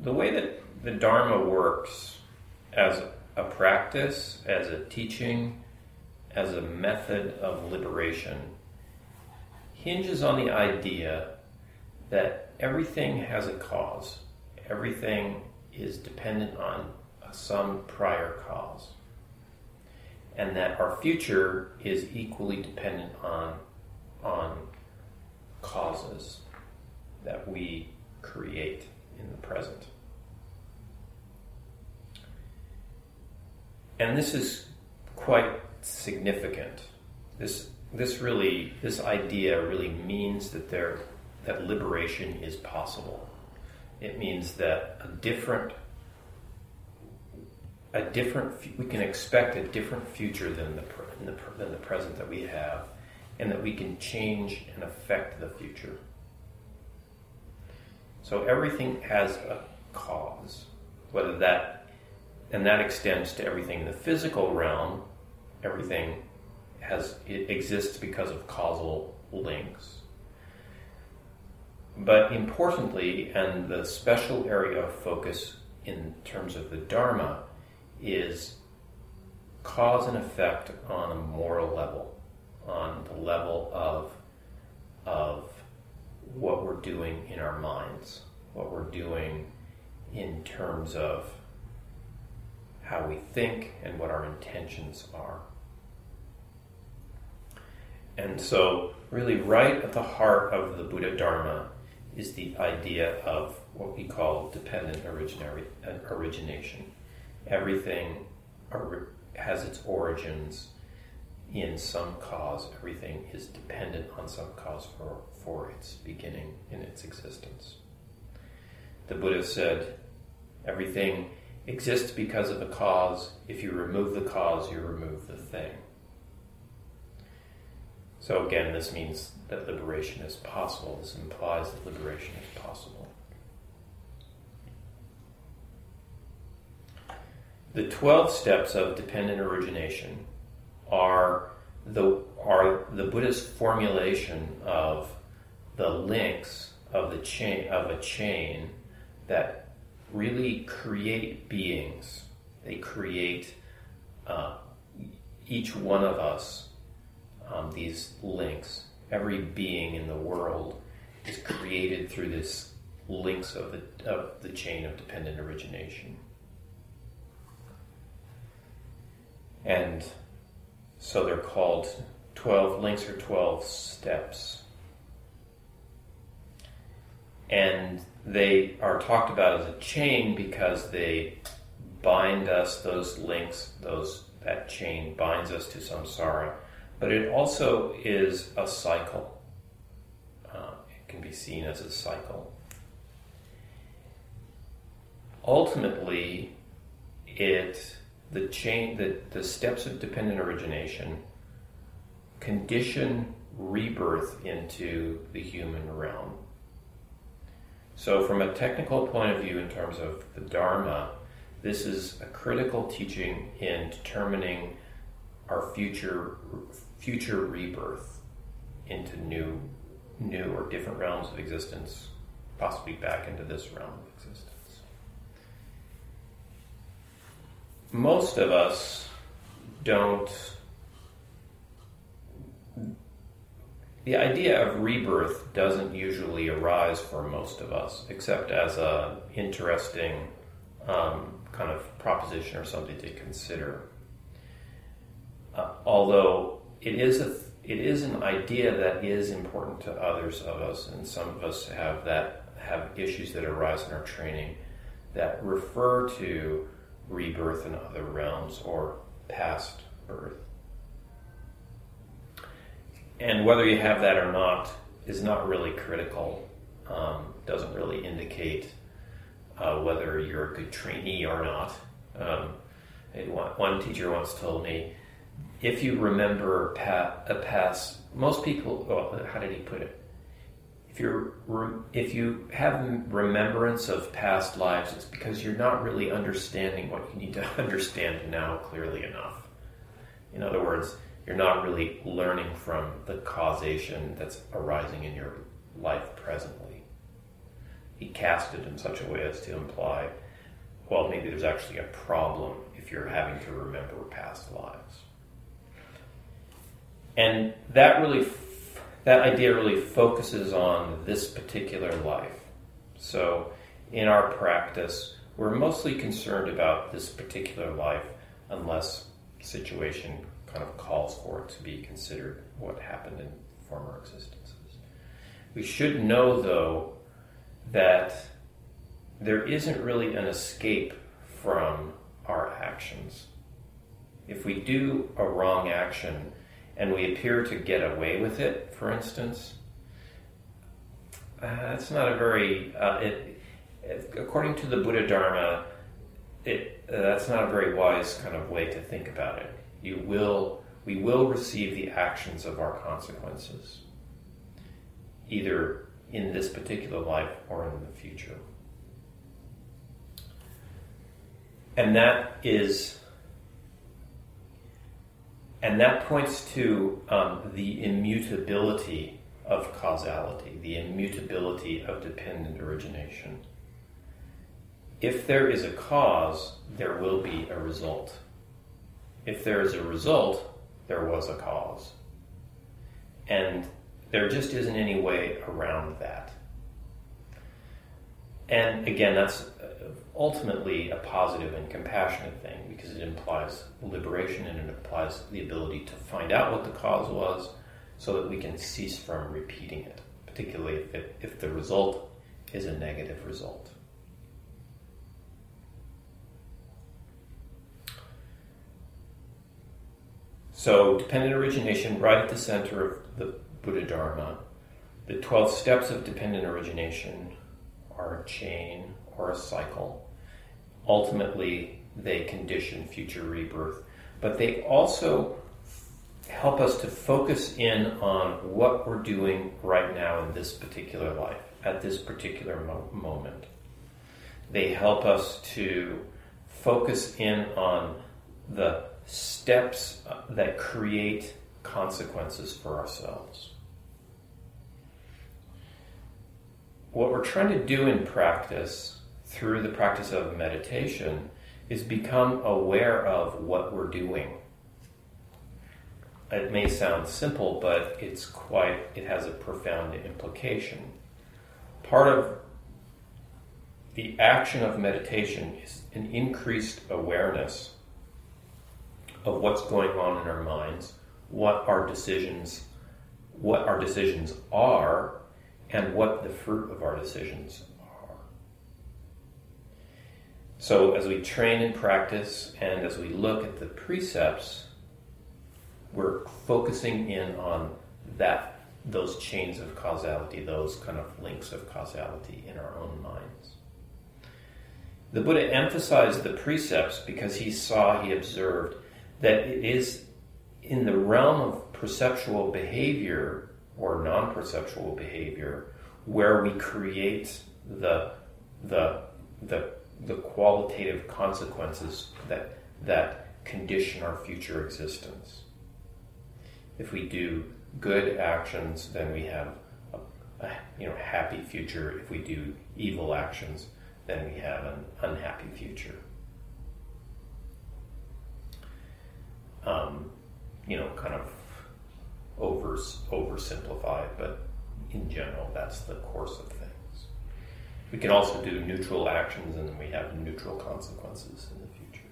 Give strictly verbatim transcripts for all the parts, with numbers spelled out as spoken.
the way that the Dharma works as a practice, as a teaching, as a method of liberation, hinges on the idea that everything has a cause. Everything is dependent on some prior cause. And that our future is equally dependent on, on causes that we create in the present. And this is quite significant. This this really this idea really means that there that liberation is possible. It means that a different a different we can expect a different future than the than the, than the present that we have, and that we can change and affect the future. So everything has a cause, whether that, and that extends to everything in the physical realm. Everything has, it exists because of causal links. But importantly, and the special area of focus in terms of the Dharma, is cause and effect on a moral level, on the level of, of what we're doing in our minds, what we're doing in terms of how we think and what our intentions are. And so, really right at the heart of the Buddha Dharma is the idea of what we call dependent originari- origination. Everything or- has its origins in some cause. Everything is dependent on some cause for, for its beginning in its existence. The Buddha said, everything exists because of a cause. If you remove the cause, you remove the thing. So again, this means that liberation is possible. This implies that liberation is possible. The twelve steps of dependent origination are the are the Buddha's formulation of the links of the chain of a chain that really create beings. They create uh, each one of us um, these links. Every being in the world is created through this links of the of the chain of dependent origination. And so they're called twelve links or twelve steps. And they are talked about as a chain because they bind us, those links, those that chain binds us to samsara. But it also is a cycle. Uh, it can be seen as a cycle. Ultimately, it the chain, the, the steps of dependent origination condition rebirth into the human realm. So from a technical point of view in terms of the Dharma, this is a critical teaching in determining our future future rebirth into new new or different realms of existence, possibly back into this realm of existence. Most of us don't... The idea of rebirth doesn't usually arise for most of us, except as an interesting um, kind of proposition or something to consider. Uh, although it is a it is an idea that is important to others of us, and some of us have that have issues that arise in our training that refer to rebirth in other realms or past birth. And whether you have that or not is not really critical. Um, doesn't really indicate uh, whether you're a good trainee or not. Um, one teacher once told me, if you remember pa- a past, most people, well, how did he put it? If you're, if you have remembrance of past lives, it's because you're not really understanding what you need to understand now clearly enough. In other words, you're not really learning from the causation that's arising in your life presently. he cast it in such a way as to imply, well, maybe there's actually a problem if you're having to remember past lives. And that really, that idea really focuses on this particular life. So in our practice, we're mostly concerned about this particular life unless the situation kind of calls for it to be considered what happened in former existences. We should know, though, that there isn't really an escape from our actions. If we do a wrong action and we appear to get away with it, for instance, uh, that's not a very, uh, it, it, according to the Buddha Dharma, it, uh, that's not a very wise kind of way to think about it. You will, we will receive the actions of our consequences, either in this particular life or in the future. And that is, and that points to um, the immutability of causality, the immutability of dependent origination. If there is a cause, there will be a result. If there is a result, there was a cause. And there just isn't any way around that. And again, that's ultimately a positive and compassionate thing because it implies liberation and it implies the ability to find out what the cause was so that we can cease from repeating it, particularly if, it, if the result is a negative result. So, dependent origination, right at the center of the Buddha Dharma. The twelve steps of dependent origination are a chain or a cycle. Ultimately, they condition future rebirth, but they also help us to focus in on what we're doing right now in this particular life, at this particular mo- moment. They help us to focus in on the steps that create consequences for ourselves. What we're trying to do in practice, through the practice of meditation, is become aware of what we're doing. It may sound simple, but it's quite, it has a profound implication. Part of the action of meditation is an increased awareness of what's going on in our minds, what our decisions, what our decisions are, and what the fruit of our decisions are. So as we train and practice, and as we look at the precepts, we're focusing in on that, those chains of causality, those kind of links of causality in our own minds. The Buddha emphasized the precepts because he saw, he observed, that it is in the realm of perceptual behavior or non-perceptual behavior where we create the the the the qualitative consequences that that condition our future existence. If we do good actions, then we have a, a you know happy future. If we do evil actions, then we have an unhappy future. Um, you know, kind of over oversimplified, but in general, that's the course of things. We can also do neutral actions, and then we have neutral consequences in the future.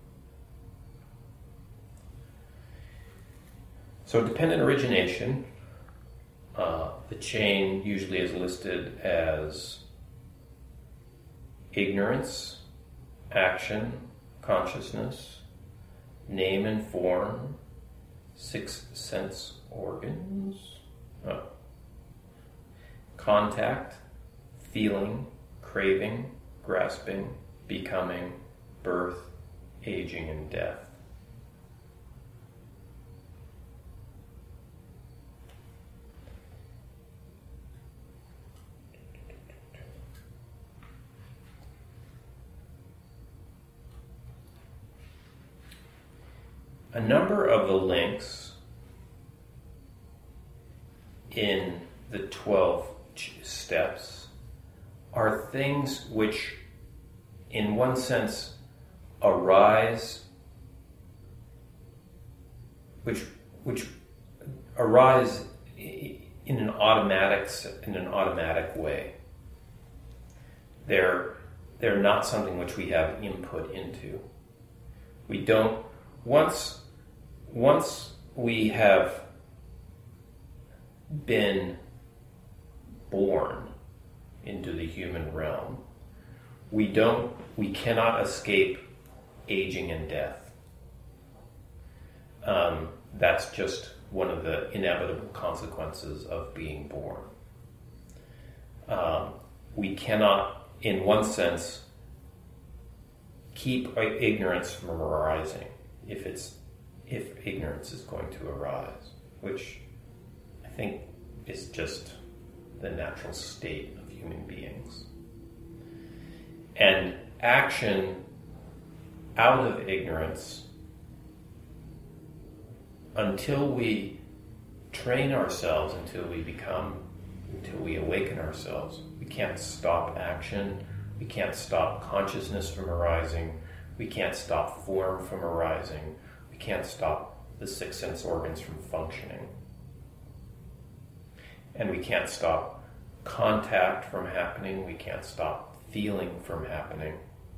So, dependent origination, uh, the chain usually is listed as ignorance, action, consciousness, name and form, six sense organs, oh. contact, feeling, craving, grasping, becoming, birth, aging, and death. A number of the links in the twelve steps are things which, in one sense, arise, which which arise in an automatic in an automatic way. They're they're not something which we have input into. We don't once once we have been born into the human realm, we don't we cannot escape aging and death. Um, that's just one of the inevitable consequences of being born. Um, we cannot, in one sense, keep ignorance from arising if it's if ignorance is going to arise, which I think is just the natural state of human beings. And action out of ignorance, until we train ourselves, until we become, until we awaken ourselves, we can't stop action, we can't stop consciousness from arising, we can't stop form from arising, we can't stop the six sense organs from functioning. And we can't stop contact from happening, we can't stop feeling from happening.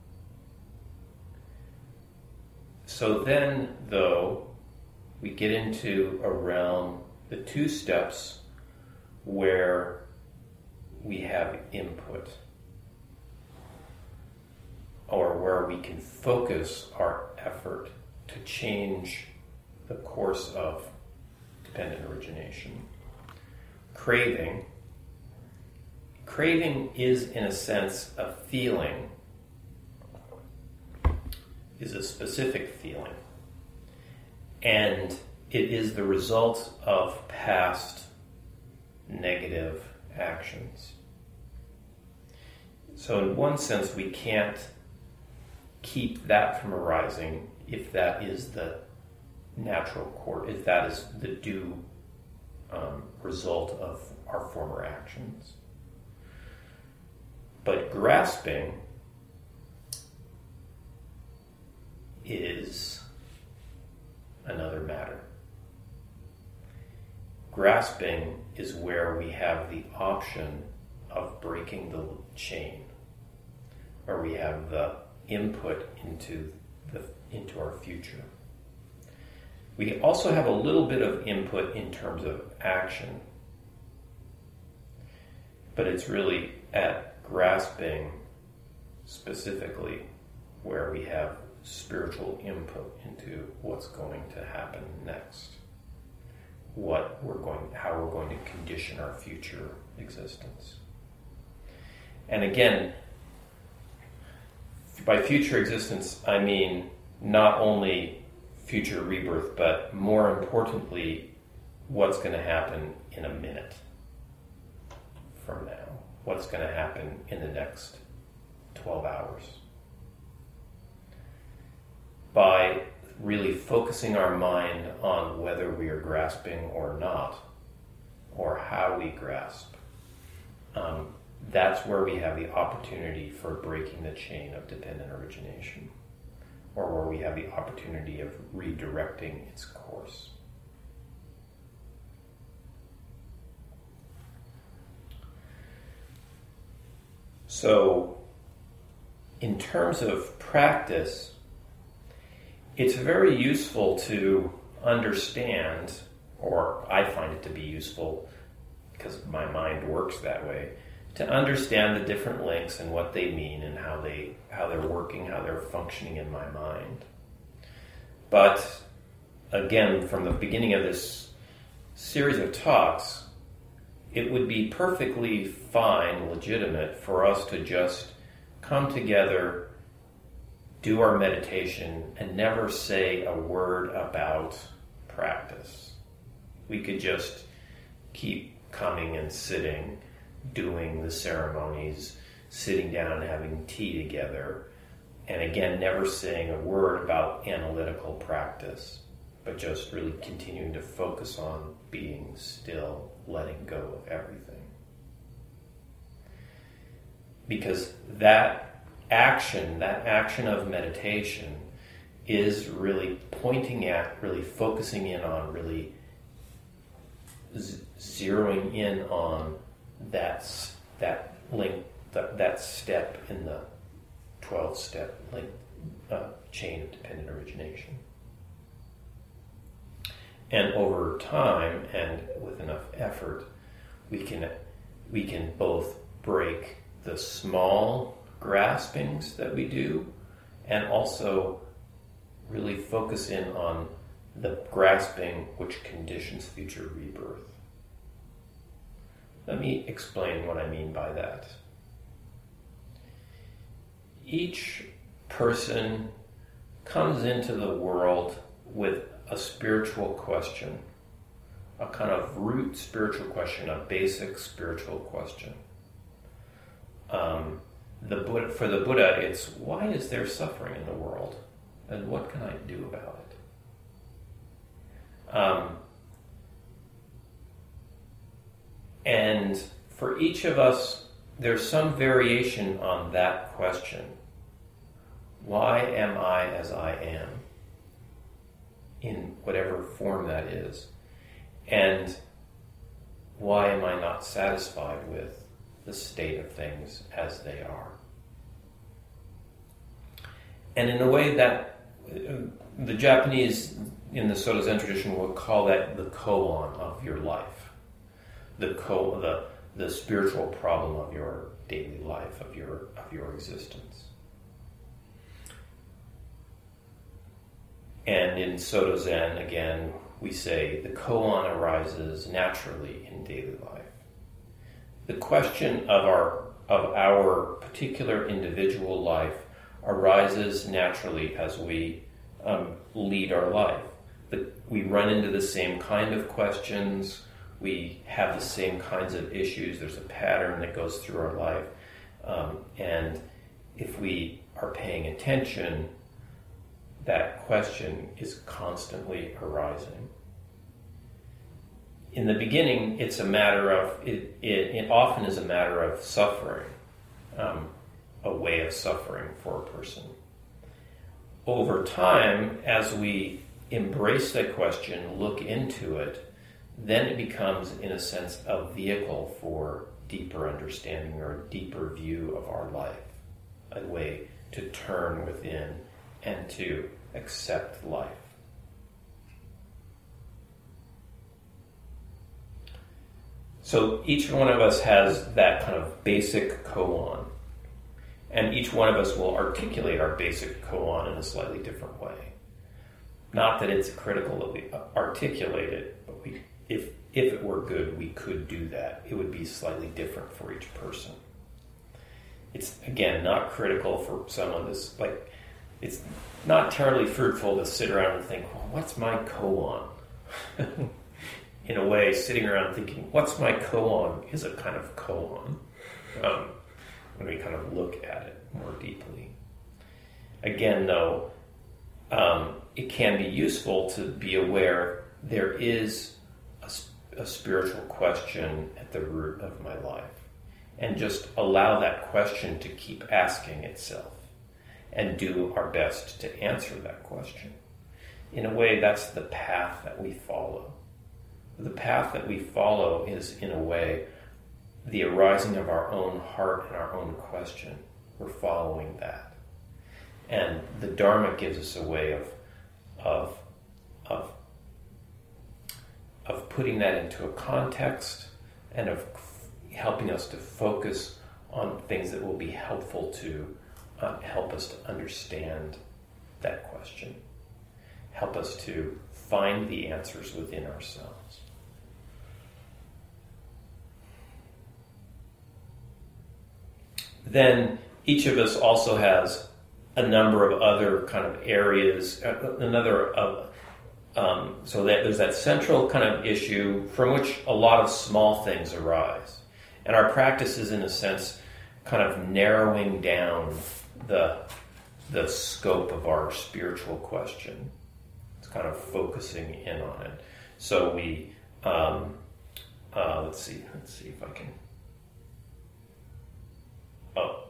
So then, though, we get into a realm, the two steps, where we have input, or where we can focus our effort to change the course of dependent origination. Craving. Craving is, in a sense, a feeling, is a specific feeling. And it is the result of past negative actions. So in one sense, we can't keep that from arising if that is the natural course, if that is the due um, result of our former actions. But grasping is another matter. Grasping is where we have the option of breaking the chain, where we have the input into the into our future. We also have a little bit of input in terms of action, but it's really at grasping specifically where we have spiritual input into what's going to happen next, what we're going, how we're going to condition our future existence. And again, by future existence, I mean not only future rebirth, but more importantly, what's going to happen in a minute from now, what's going to happen in the next twelve hours. By really focusing our mind on whether we are grasping or not, or how we grasp, um, that's where we have the opportunity for breaking the chain of dependent origination, or where we have the opportunity of redirecting its course. So, in terms of practice, it's very useful to understand, or I find it to be useful because my mind works that way, to understand the different links and what they mean and how they how they're working, how they're functioning in my mind. But again, from the beginning of this series of talks, it would be perfectly fine, legitimate, for us to just come together, do our meditation, and never say a word about practice. We could just keep coming and sitting, doing the ceremonies, sitting down and having tea together, and again, never saying a word about analytical practice, but just really continuing to focus on being still, letting go of everything. because that action, that action of meditation is really pointing at, really focusing in on, really z- zeroing in on that, that link, that, that step in the twelve-step link uh, chain of dependent origination. And over time, and with enough effort, we can we can both break the small graspings that we do, and also really focus in on the grasping which conditions future rebirth. Let me explain what I mean by that. Each person comes into the world with a spiritual question, a kind of root spiritual question, a basic spiritual question. Um, the Buddha, for the Buddha, it's why is there suffering in the world, and what can I do about it? Um, and for each of us, there's some variation on that question. Why am I as I am? In whatever form that is. And why am I not satisfied with the state of things as they are? And in a way that the Japanese in the Soto Zen tradition would call that the koan of your life. The ko the the spiritual problem of your daily life, of your of your existence. And in Soto Zen, again, we say the koan arises naturally in daily life. The question of our of our particular individual life arises naturally as we um, lead our life. The, we run into the same kind of questions. We have the same kinds of issues. There's a pattern that goes through our life. Um, and if we are paying attention, that question is constantly arising. In the beginning, it's a matter of, it, it, it often is a matter of suffering, um, a way of suffering for a person. Over time, as we embrace that question, look into it, then it becomes, in a sense, a vehicle for deeper understanding or a deeper view of our life, a way to turn within and to accept life. So each one of us has that kind of basic koan, and each one of us will articulate our basic koan in a slightly different way. Not that it's critical that we articulate it, but we, if if it were good, we could do that. It would be slightly different for each person. It's, again, not critical for someone that's like, it's not terribly fruitful to sit around and think, well, what's my koan? In a way, sitting around thinking, what's my koan is a kind of koan, um, when we kind of look at it more deeply. Again, though, um, it can be useful to be aware there is a, a spiritual question at the root of my life, and just allow that question to keep asking itself, and do our best to answer that question. In a way, that's the path that we follow. The path that we follow is, in a way, the arising of our own heart and our own question. We're following that. And the Dharma gives us a way of, of, of, of putting that into a context and of helping us to focus on things that will be helpful to uh, help us to understand that question. Help us to find the answers within ourselves. Then each of us also has a number of other kind of areas, another of, um, so that there's that central kind of issue from which a lot of small things arise. And our practice is, in a sense, kind of narrowing down the, the scope of our spiritual question. It's kind of focusing in on it. So we, um, uh, let's see, let's see if I can, oh,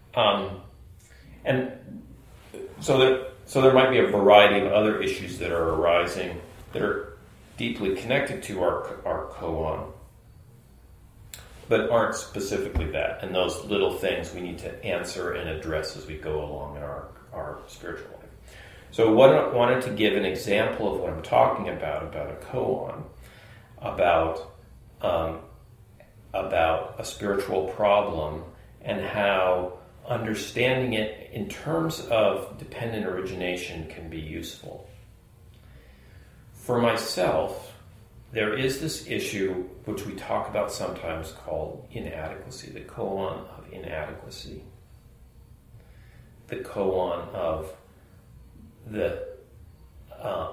Um, and so there, so there might be a variety of other issues that are arising that are deeply connected to our our koan, but aren't specifically that. And those little things we need to answer and address as we go along in our, our spiritual life. So what I wanted to give an example of what I'm talking about, about a koan, about um, about a spiritual problem, and how understanding it in terms of dependent origination can be useful. For myself, there is this issue which we talk about sometimes called inadequacy, the koan of inadequacy, the koan of the uh,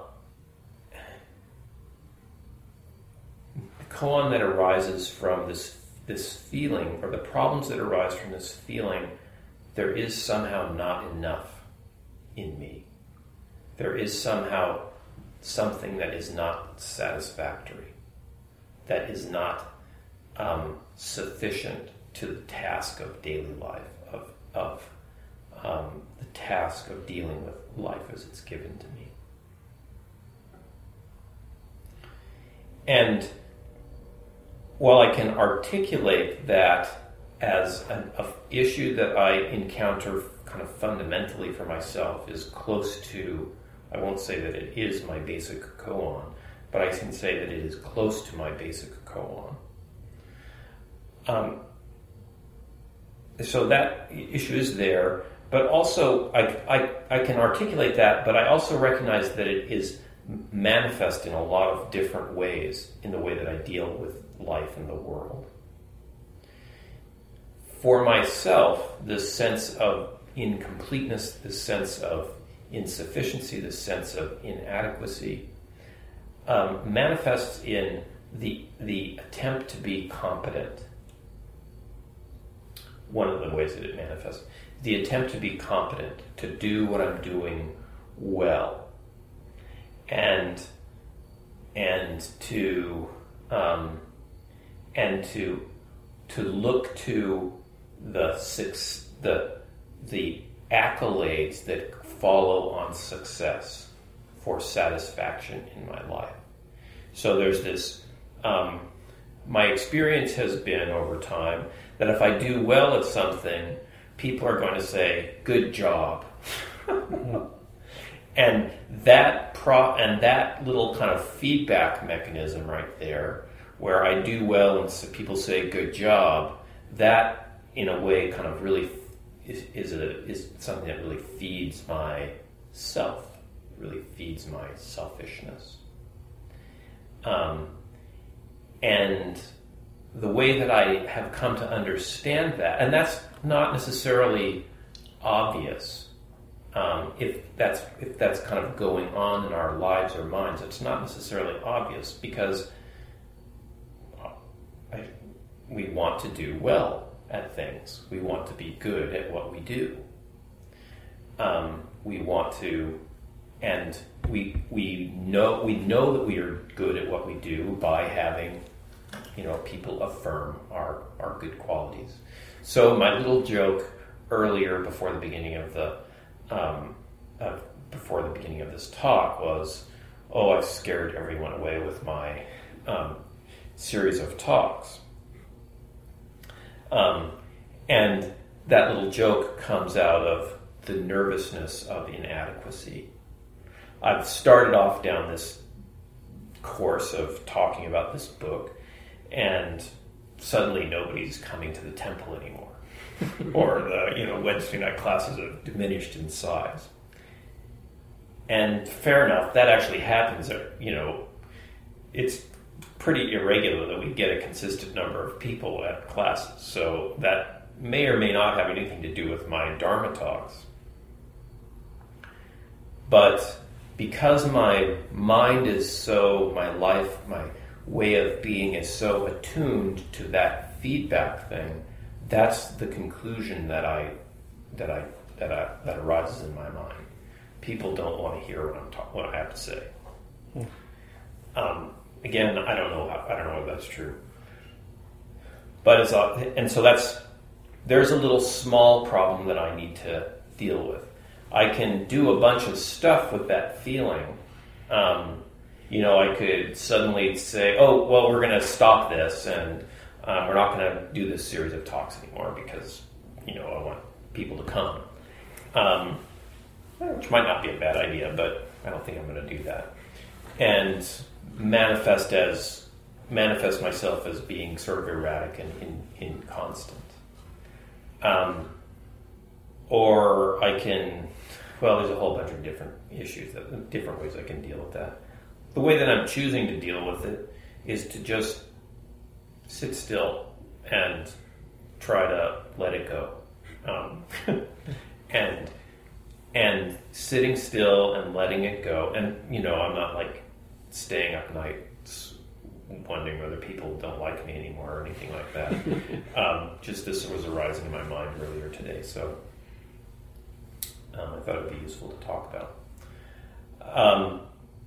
the koan that arises from this this feeling, or the problems that arise from this feeling, there is somehow not enough in me. There is somehow something that is not satisfactory, that is not um, sufficient to the task of daily life, of, of um, the task of dealing with life as it's given to me. And while I can articulate that as an a issue that I encounter kind of fundamentally for myself is close to, I won't say that it is my basic koan, but I can say that it is close to my basic koan. Um, so that issue is there, but also I, I, I can articulate that, but I also recognize that it is manifest in a lot of different ways in the way that I deal with life in the world. For myself, this sense of incompleteness, this sense of insufficiency, this sense of inadequacy, um, manifests in the the attempt to be competent. One of the ways that it manifests, the attempt to be competent, to do what I'm doing well, and and to um, and to to look to the six, the the accolades that follow on success for satisfaction in my life. So there's this, um, my experience has been over time that if I do well at something, people are going to say, good job. And that pro and that little kind of feedback mechanism right there, where I do well and so people say good job, that in a way kind of really is, is a is something that really feeds my self, really feeds my selfishness. Um, and the way that I have come to understand that, and that's not necessarily obvious. Um, if that's if that's kind of going on in our lives or minds, it's not necessarily obvious because I, we want to do well at things. We want to be good at what we do. Um, we want to, and we we know we know that we are good at what we do by having, you know, people affirm our our good qualities. So my little joke earlier, before the beginning of the um, uh, before the beginning of this talk was, oh, I've scared everyone away with my um, series of talks. Um, and that little joke comes out of the nervousness of inadequacy. I've started off down this course of talking about this book, and suddenly nobody's coming to the temple anymore. Or the, you know, Wednesday night classes have diminished in size. And fair enough, that actually happens. You know, it's pretty irregular that we get a consistent number of people at classes. So that may or may not have anything to do with my Dharma talks. But because my mind is so, my life, my way of being is so attuned to that feedback thing, that's the conclusion that I that I that I that arises in my mind. People don't want to hear what I'm talk, what I have to say. Hmm. Um, again, I don't know. How, I don't know if that's true. But it's uh, and so that's there's a little small problem that I need to deal with. I can do a bunch of stuff with that feeling. Um, you know, I could suddenly say, oh, well, we're going to stop this, and um, we're not going to do this series of talks anymore because, you know, I want people to come. Um, which might not be a bad idea, but I don't think I'm going to do that. And manifest as manifest myself as being sort of erratic and in, inconstant. Um, or I can, well, there's a whole bunch of different issues, that, different ways I can deal with that. The way that I'm choosing to deal with it is to just sit still and try to let it go. Um, and and sitting still and letting it go. And, you know, I'm not like staying up nights wondering whether people don't like me anymore or anything like that. um, just this was arising in my mind earlier today, so um, I thought it would be useful to talk about. Um,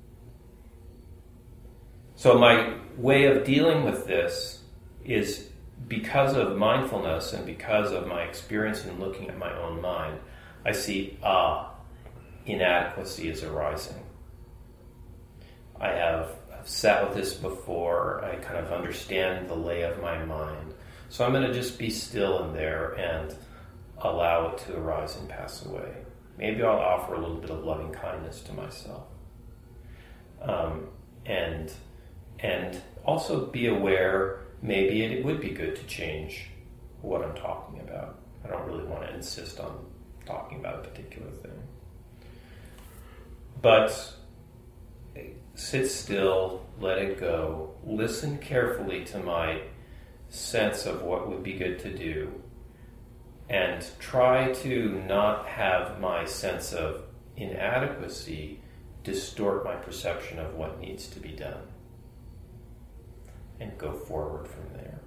so my way of dealing with this is because of mindfulness and because of my experience in looking at my own mind, I see, ah, inadequacy is arising. I have I've sat with this before. I kind of understand the lay of my mind. So I'm going to just be still in there and allow it to arise and pass away. Maybe I'll offer a little bit of loving kindness to myself. Um, and and also be aware, maybe it would be good to change what I'm talking about. I don't really want to insist on talking about a particular thing. But sit still, let it go, listen carefully to my sense of what would be good to do, and try to not have my sense of inadequacy distort my perception of what needs to be done, and go forward from there.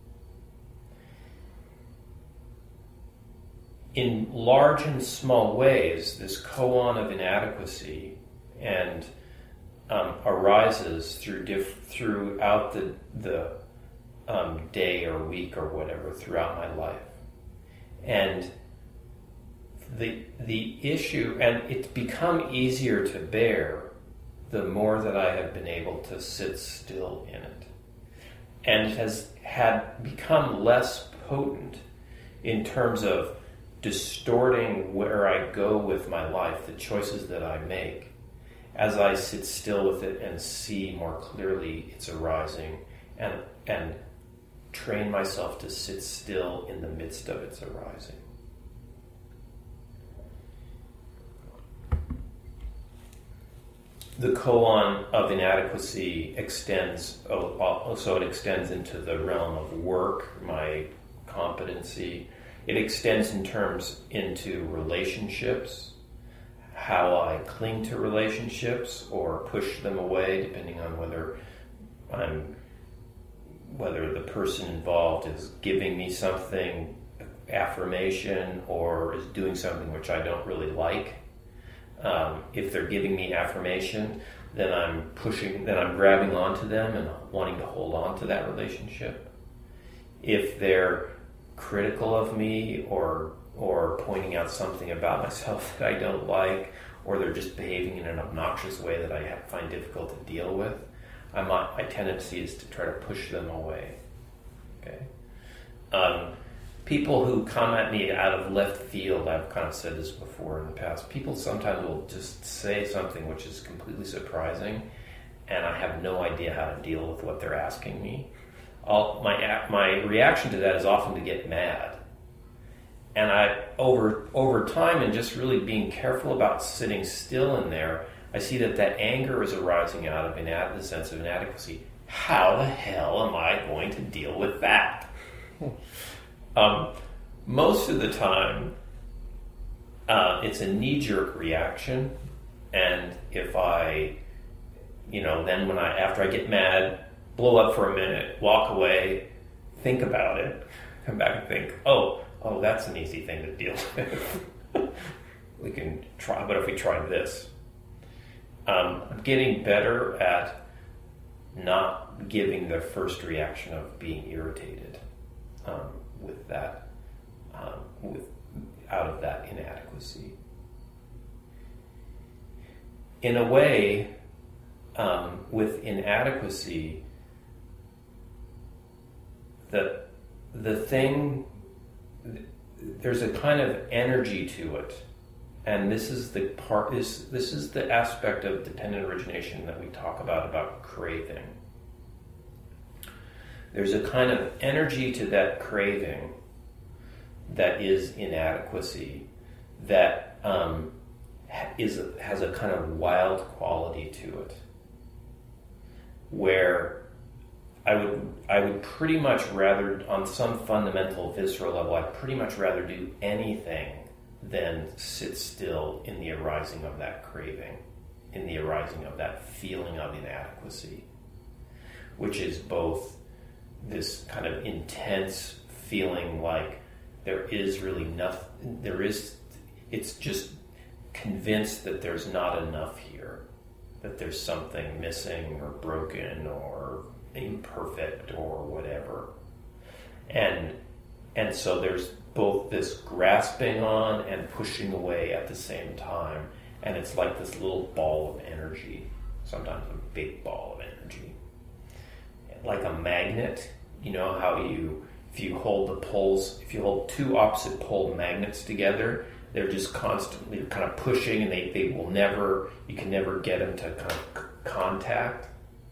In large and small ways, this koan of inadequacy and um, arises through diff- throughout the the um, day or week or whatever throughout my life, and the the issue, and it's become easier to bear the more that I have been able to sit still in it, and it has had become less potent in terms of distorting where I go with my life, the choices that I make, as I sit still with it and see more clearly its arising, and and train myself to sit still in the midst of its arising. The koan of inadequacy extends, oh, so it extends into the realm of work, my competency. It extends in terms into relationships, how I cling to relationships or push them away, depending on whether I'm, whether the person involved is giving me something, affirmation, or is doing something which I don't really like. Um, if they're giving me affirmation, then I'm pushing, then I'm grabbing onto them and wanting to hold on to that relationship. If they're critical of me or or pointing out something about myself that I don't like, or they're just behaving in an obnoxious way that I have, find difficult to deal with, I'm, my tendency is to try to push them away. Okay. Um, people who come at me out of left field, I've kind of said this before in the past, people sometimes will just say something which is completely surprising, and I have no idea how to deal with what they're asking me. I'll, my my reaction to that is often to get mad, and I over over time and just really being careful about sitting still in there, I see that that anger is arising out of inad- the sense of inadequacy. How the hell am I going to deal with that? um, most of the time, uh, it's a knee-jerk reaction, and if I, you know, then when I after I get mad, blow up for a minute, walk away, think about it, come back and think, oh, oh, that's an easy thing to deal with. We can try, but if we try this? Um, I'm getting better at not giving the first reaction of being irritated um, with that um, with, out of that inadequacy. In a way, um, with inadequacy, the the thing, there's a kind of energy to it, and this is the part. This this is the aspect of dependent origination that we talk about about craving. There's a kind of energy to that craving that is inadequacy, that um, is has a kind of wild quality to it, where I would I would pretty much rather, on some fundamental visceral level, I'd pretty much rather do anything than sit still in the arising of that craving, in the arising of that feeling of inadequacy, which is both this kind of intense feeling like there is really nothing, there is, it's just convinced that there's not enough here, that there's something missing or broken or imperfect or whatever. And and so there's both this grasping on and pushing away at the same time. And it's like this little ball of energy, sometimes a big ball of energy. Like a magnet, you know how you, if you hold the poles, if you hold two opposite pole magnets together, they're just constantly kind of pushing, and they, they will never, you can never get them to kind of c- contact.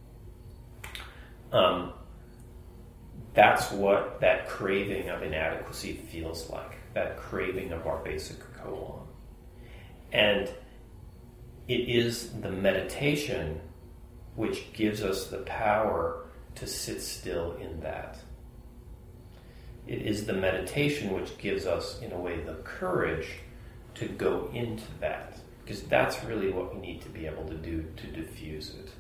Um, that's what that craving of inadequacy feels like, that craving of our basic koan. And it is the meditation which gives us the power to sit still in that. It is the meditation which gives us, in a way, the courage to go into that, because that's really what we need to be able to do to diffuse it.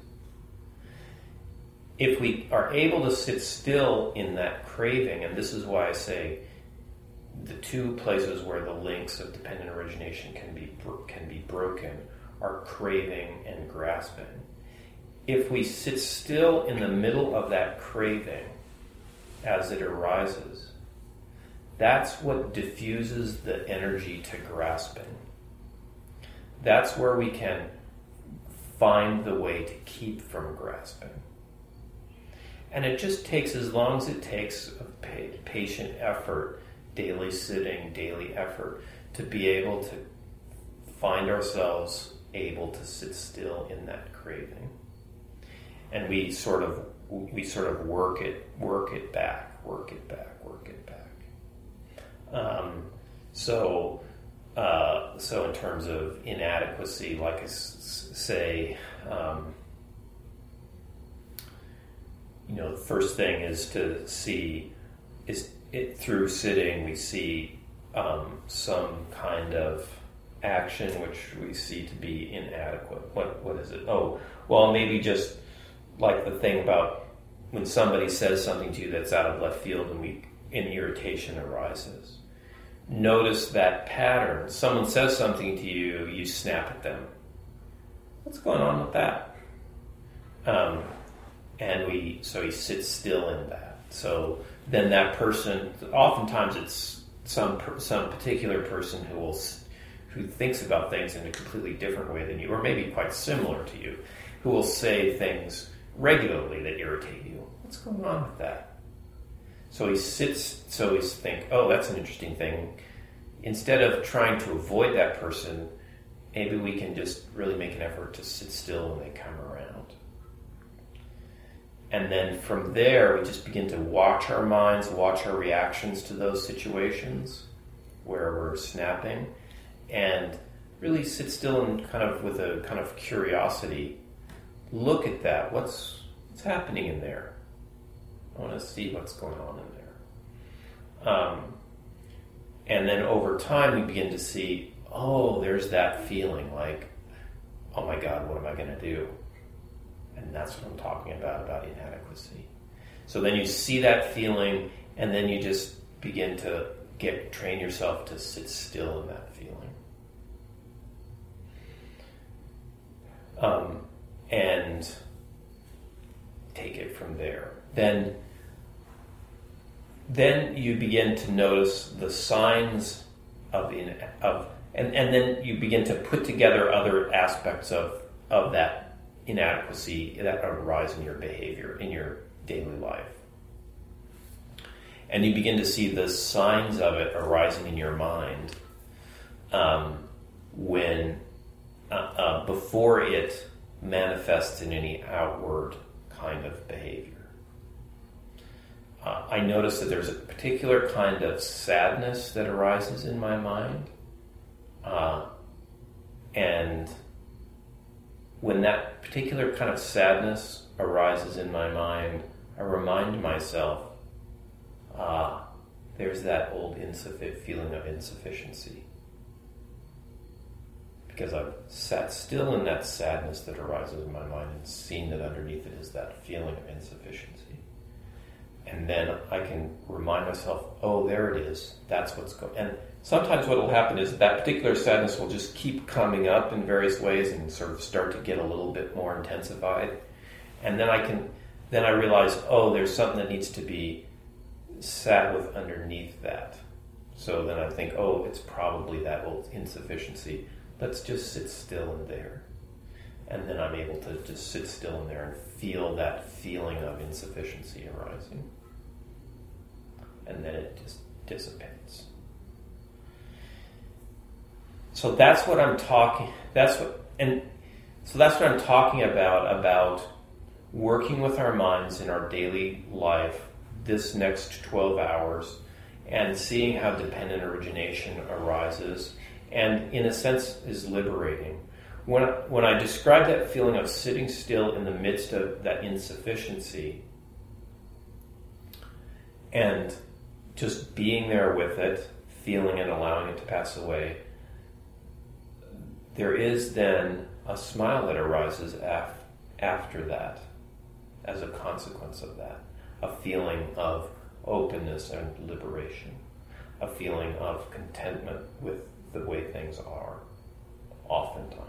If we are able to sit still in that craving, and this is why I say the two places where the links of dependent origination can be can be broken are craving and grasping. If we sit still in the middle of that craving as it arises, that's what diffuses the energy to grasping. That's where we can find the way to keep from grasping. And it just takes as long as it takes of patient effort, daily sitting, daily effort, to be able to find ourselves able to sit still in that craving. And we sort of we sort of work it work it back, work it back, work it back. Um, so uh, so in terms of inadequacy, like I s- say. Um, You know, the first thing is to see, is it through sitting, we see um, some kind of action which we see to be inadequate. What what is it? Oh, well, maybe just like the thing about when somebody says something to you that's out of left field and we an irritation arises. Notice that pattern. Someone says something to you, you snap at them. What's going on with that? Um, And we, so he sits still in that. So then that person, oftentimes it's some some particular person who will who thinks about things in a completely different way than you, or maybe quite similar to you, who will say things regularly that irritate you. What's going on with that? So he sits. So he's think, oh, that's an interesting thing. Instead of trying to avoid that person, maybe we can just really make an effort to sit still when they come around. And then from there, we just begin to watch our minds, watch our reactions to those situations where we're snapping, and really sit still and kind of with a kind of curiosity, look at that. What's what's happening in there? I want to see what's going on in there. Um, and then over time, we begin to see, oh, there's that feeling like, oh my God, what am I going to do? And that's what I'm talking about, about inadequacy. So then you see that feeling, and then you just begin to get train yourself to sit still in that feeling. Um, and take it from there. Then then you begin to notice the signs of in, of and, and then you begin to put together other aspects of of that inadequacy that arise in your behavior, in your daily life. And you begin to see the signs of it arising in your mind um, when uh, uh, before it manifests in any outward kind of behavior. Uh, I notice that there's a particular kind of sadness that arises in my mind. Uh, and when that particular kind of sadness arises in my mind, I remind myself, ah, there's that old insuffi- feeling of insufficiency. Because I've sat still in that sadness that arises in my mind and seen that underneath it is that feeling of insufficiency. And then I can remind myself, oh, there it is. That's what's going on. And sometimes what will happen is that particular sadness will just keep coming up in various ways and sort of start to get a little bit more intensified. And then I can, then I realize, oh, there's something that needs to be sat with underneath that. So then I think, oh, it's probably that old insufficiency. Let's just sit still in there. And then I'm able to just sit still in there and feel that feeling of insufficiency arising. And then it just dissipates. So that's what I'm talking, that's what, and so that's what I'm talking about, about working with our minds in our daily life this next twelve hours and seeing how dependent origination arises and in a sense is liberating. When, when I describe that feeling of sitting still in the midst of that insufficiency and just being there with it, feeling and allowing it to pass away, there is then a smile that arises af- after that as a consequence of that, a feeling of openness and liberation, a feeling of contentment with the way things are, oftentimes.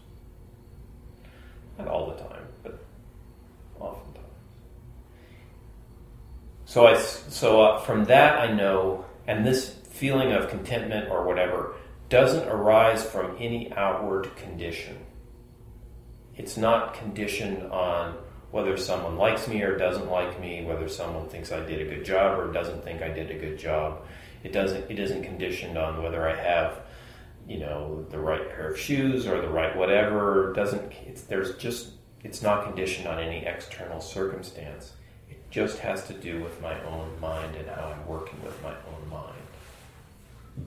Not all the time, but oftentimes. So I, so uh, from that I know, and this feeling of contentment or whatever doesn't arise from any outward condition. It's not conditioned on whether someone likes me or doesn't like me, whether someone thinks I did a good job or doesn't think I did a good job. It doesn't. It isn't conditioned on whether I have, you know, the right pair of shoes or the right whatever. It doesn't. It's there's just. It's not conditioned on any external circumstance. It just has to do with my own mind and how I'm working with my own mind.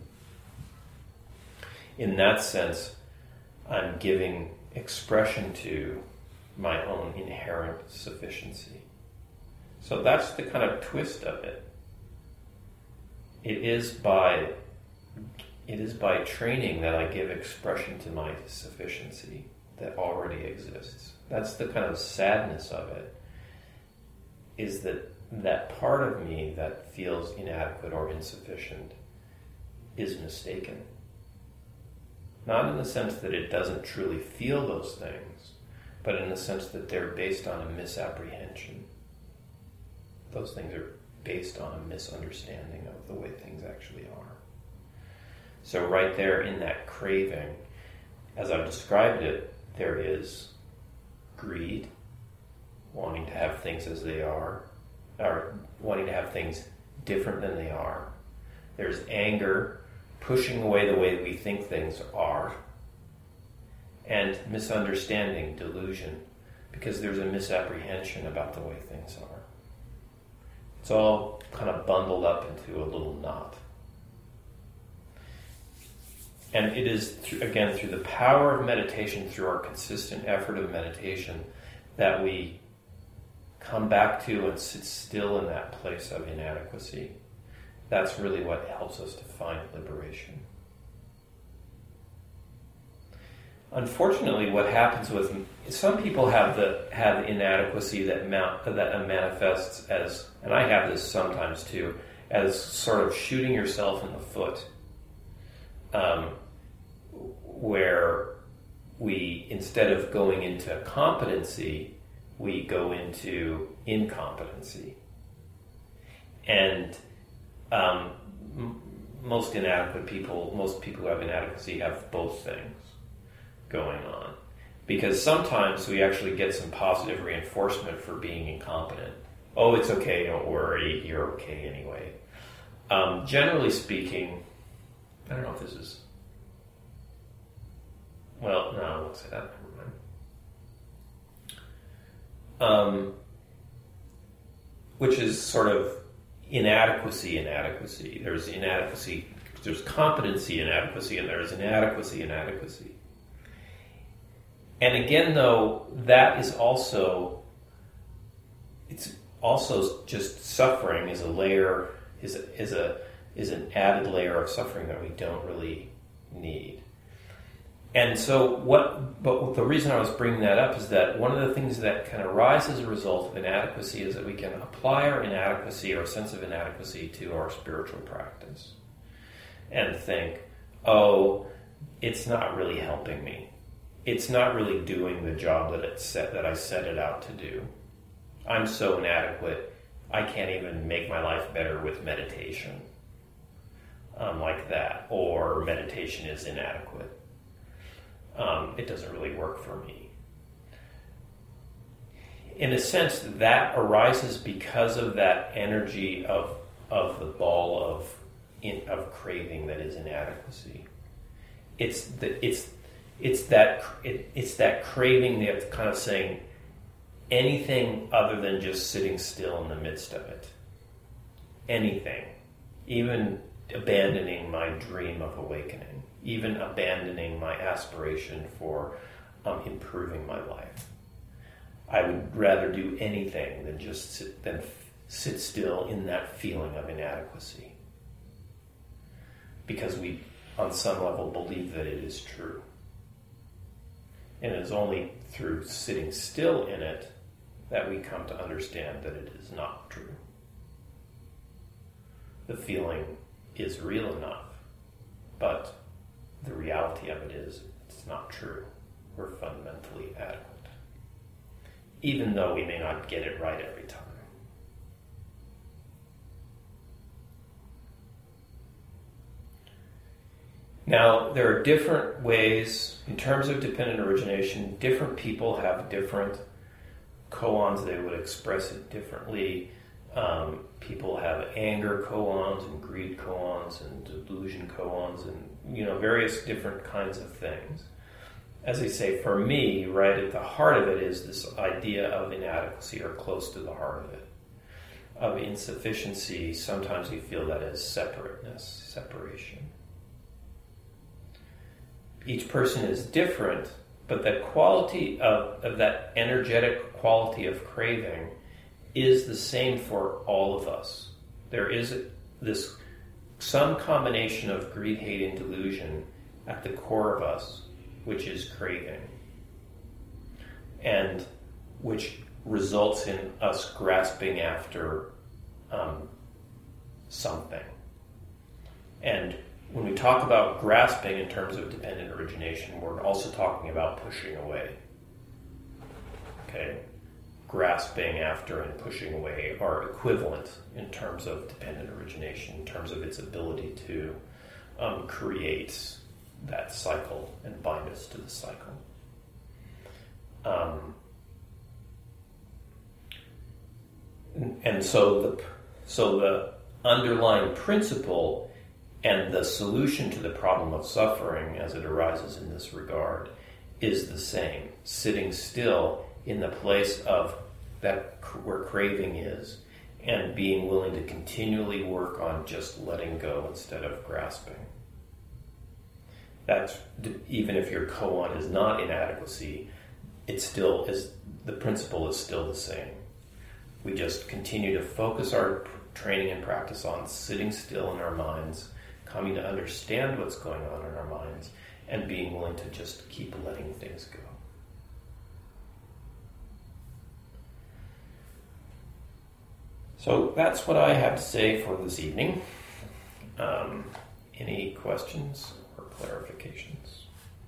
In that sense, I'm giving expression to my own inherent sufficiency. So that's the kind of twist of it. It is by it is by training that I give expression to my sufficiency that already exists. That's the kind of sadness of it, is that that part of me that feels inadequate or insufficient is mistaken. Not in the sense that it doesn't truly feel those things, but in the sense that they're based on a misapprehension. Those things are based on a misunderstanding of the way things actually are. So right there in that craving, as I've described it, there is greed, wanting to have things as they are, or wanting to have things different than they are. There's anger, pushing away the way we think things are, and misunderstanding, delusion, because there's a misapprehension about the way things are. It's all kind of bundled up into a little knot. And it is, through, again, through the power of meditation, through our consistent effort of meditation, that we come back to and sit still in that place of inadequacy. That's really what helps us to find liberation. Unfortunately, what happens with some people have the have inadequacy that mount, that manifests as, and I have this sometimes too, as sort of shooting yourself in the foot, um, where we, instead of going into competency, we go into incompetency. And um, m- most inadequate people, most people who have inadequacy have both things going on. Because sometimes we actually get some positive reinforcement for being incompetent. Oh, it's okay, don't worry, you're okay anyway. Um, generally speaking, I don't know if this is... Well, no, I won't say that. Never mind. Um, which is sort of inadequacy, inadequacy. There's inadequacy, there's competency, inadequacy, and there's inadequacy, inadequacy. And again, though, that is also, it's also just suffering is a layer, is a, is a is an added layer of suffering that we don't really need. And so what, but the reason I was bringing that up is that one of the things that can arise as a result of inadequacy is that we can apply our inadequacy or sense of inadequacy to our spiritual practice and think, oh, it's not really helping me. It's not really doing the job that it set, that I set it out to do. I'm so inadequate, I can't even make my life better with meditation. Um, like that, or meditation is inadequate. Um, it doesn't really work for me. In a sense, that arises because of that energy of of the ball of in, of craving that is inadequacy. It's the, it's it's that it, it's that craving that's kind of saying anything other than just sitting still in the midst of it. Anything, even abandoning my dream of awakening, even abandoning my aspiration for um, improving my life. I would rather do anything than just sit, than f- sit still in that feeling of inadequacy, because we, on some level, believe that it is true. And it is only through sitting still in it that we come to understand that it is not true. The feeling is real enough, but the reality of it is it's not true. We're fundamentally adequate, even though we may not get it right every time. Now, there are different ways, in terms of dependent origination, different people have different koans. They would express it differently. Um, people have anger koans and greed koans and delusion koans and, you know, various different kinds of things. As I say, for me, right at the heart of it is this idea of inadequacy, or close to the heart of it. Of insufficiency, sometimes we feel that as separateness, separation. Each person is different, but the quality of, of that energetic quality of craving is the same for all of us. There is this some combination of greed, hate, and delusion at the core of us, which is craving, and which results in us grasping after um, something. And when we talk about grasping in terms of dependent origination, we're also talking about pushing away. Okay? Grasping after and pushing away are equivalent in terms of dependent origination, in terms of its ability to um, create that cycle and bind us to the cycle. Um, and so the so the underlying principle and the solution to the problem of suffering as it arises in this regard is the same. Sitting still in the place of that where craving is, and being willing to continually work on just letting go instead of grasping. That's, even if your koan is not inadequacy, it still is, the principle is still the same. We just continue to focus our training and practice on sitting still in our minds, coming to understand what's going on in our minds, and being willing to just keep letting things go. So that's what I have to say for this evening. Um, any questions or clarifications?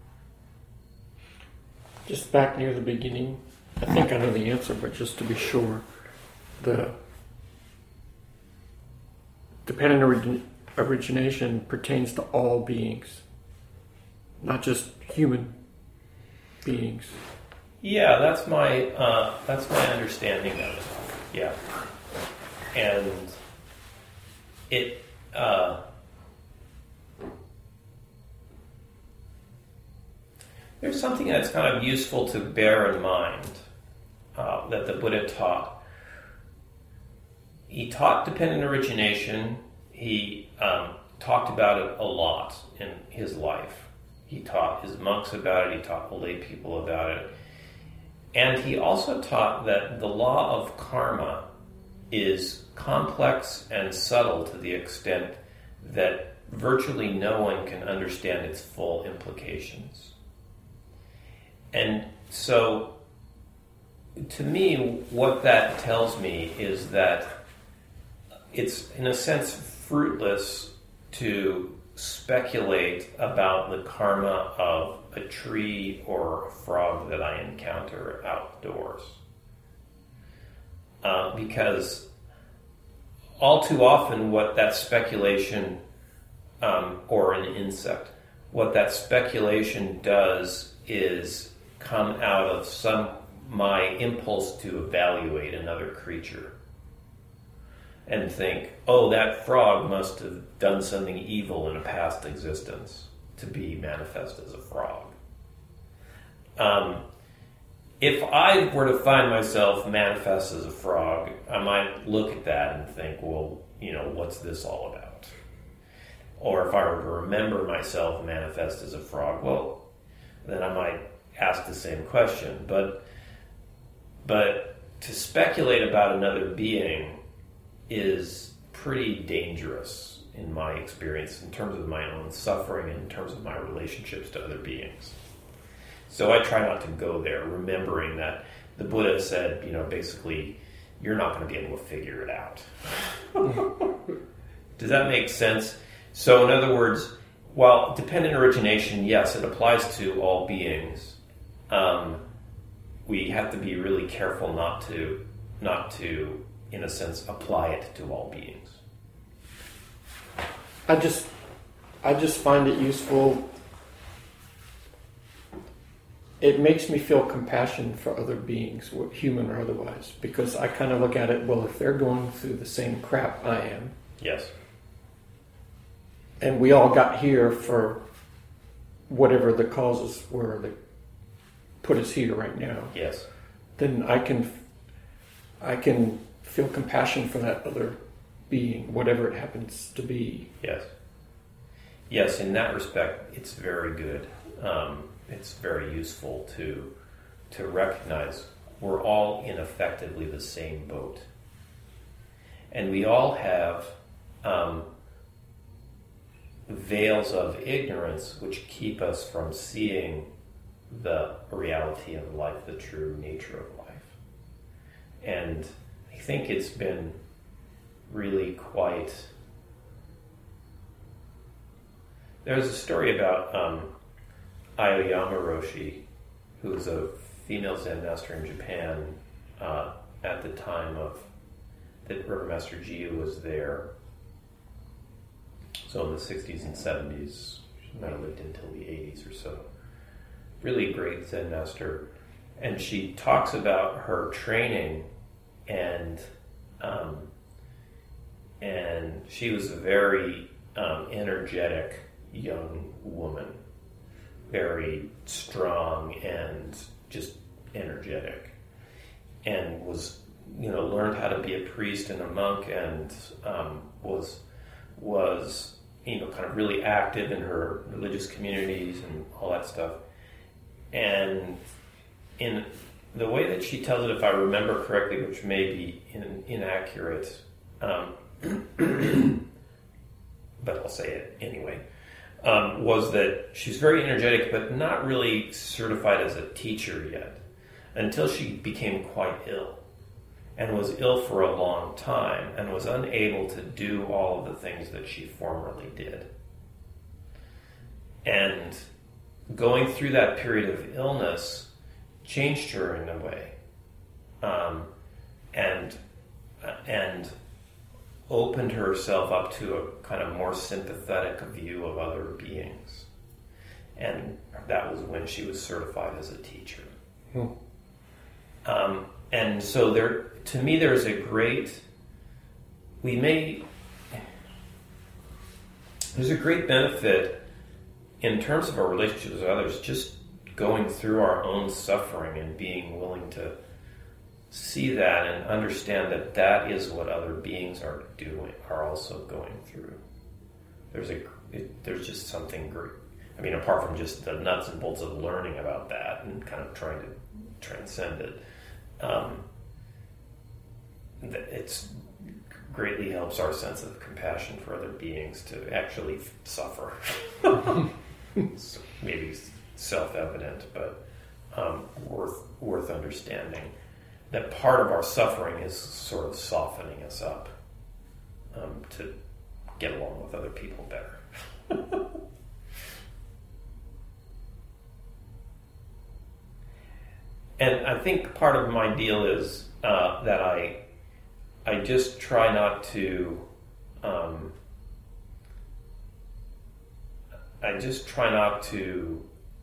Just back near the beginning, I think I know the answer, but just to be sure, the dependent origin, origination pertains to all beings, not just human beings. Yeah, that's my uh, that's my understanding of it. Yeah, and it uh, there's something that's kind of useful to bear in mind uh, that the Buddha taught. He taught dependent origination. He um, talked about it a lot in his life. He taught his monks about it. He taught the lay people about it. And he also taught that the law of karma is complex and subtle to the extent that virtually no one can understand its full implications. And so, to me, what that tells me is that it's, in a sense, fruitless to speculate about the karma of a tree or a frog that I encounter outdoors. Uh, because all too often what that speculation, um, or an insect, what that speculation does is come out of some my impulse to evaluate another creature and think, oh, that frog must have done something evil in a past existence to be manifest as a frog. Um, if I were to find myself manifest as a frog, I might look at that and think, well, you know, what's this all about? Or if I were to remember myself manifest as a frog, well, then I might ask the same question. But, but to speculate about another being is pretty dangerous in my experience in terms of my own suffering and in terms of my relationships to other beings. So I try not to go there, remembering that the Buddha said, you know, basically, you're not going to be able to figure it out. Does that make sense? So in other words, while dependent origination, yes, it applies to all beings, um, we have to be really careful not to, not to, in a sense, apply it to all beings. I just, I just find it useful. It makes me feel compassion for other beings, human or otherwise, because I kind of look at it, well, if they're going through the same crap I am, yes, and we all got here for whatever the causes were that put us here right now, yes, then I can, I can feel compassion for that other being, whatever it happens to be. yes, yes. In that respect, it's very good. Um, it's very useful to to recognize we're all in effectively the same boat, and we all have um, veils of ignorance which keep us from seeing the reality of life, the true nature of life. And I think it's been really quite... There's a story about um, Aoyama Roshi, who was a female Zen master in Japan uh, at the time of that River Master Jiyu was there. So in the sixties and seventies, she might have lived until the eighties or so. Really great Zen master. And she talks about her training, and um, and she was a very um, energetic young woman, very strong and just energetic, and was, you know, learned how to be a priest and a monk, and um, was was you know kind of really active in her religious communities and all that stuff. And in the way that she tells it, if I remember correctly, which may be in, inaccurate, um, but I'll say it anyway, um, was that she's very energetic, but not really certified as a teacher yet, until she became quite ill, and was ill for a long time, and was unable to do all of the things that she formerly did. And going through that period of illness changed her in a way, um, and and opened herself up to a kind of more sympathetic view of other beings. And that was when she was certified as a teacher. Hmm. Um, and so there, to me, there's a great, we may, there's a great benefit in terms of our relationships with others, just going through our own suffering and being willing to see that and understand that that is what other beings are doing, are also going through. There's a, it, there's just something great. I mean, apart from just the nuts and bolts of learning about that and kind of trying to transcend it, um, it's greatly helps our sense of compassion for other beings to actually f- suffer. It's maybe self-evident, but um, worth worth understanding that part of our suffering is sort of softening us up um, to get along with other people better. And I think part of my deal is uh, that I I just try not to um, I just try not to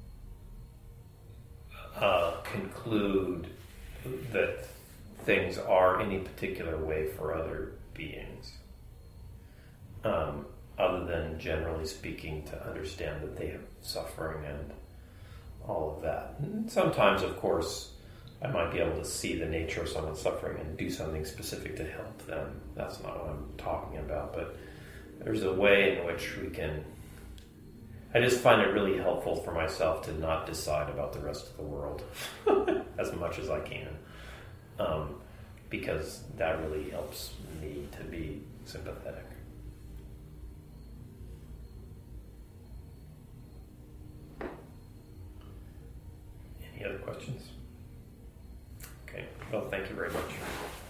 uh, conclude that things are any particular way for other beings, um, other than generally speaking to understand that they have suffering and all of that. And sometimes, of course, I might be able to see the nature of someone's suffering and do something specific to help them. That's not what I'm talking about, but there's a way in which we can... I just find it really helpful for myself to not decide about the rest of the world as much as I can, um, because that really helps me to be sympathetic. Any other questions? Okay, well, thank you very much.